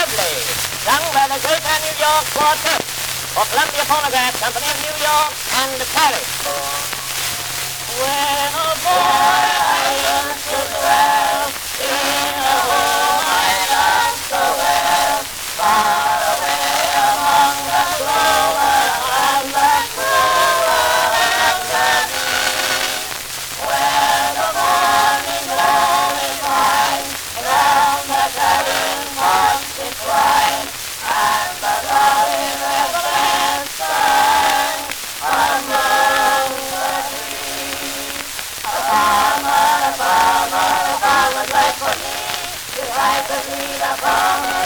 medley, sung by the great New York Quartet for Columbia Phonograph Company of New York and Paris. When a boy I used to dwell in a home I loved so well, far away among the clover and the clover and the bee, where the morning glory shines round the cabin pots its wine, and the lovely reverence sang among the trees. A farmer's life for me, if I could read a farmer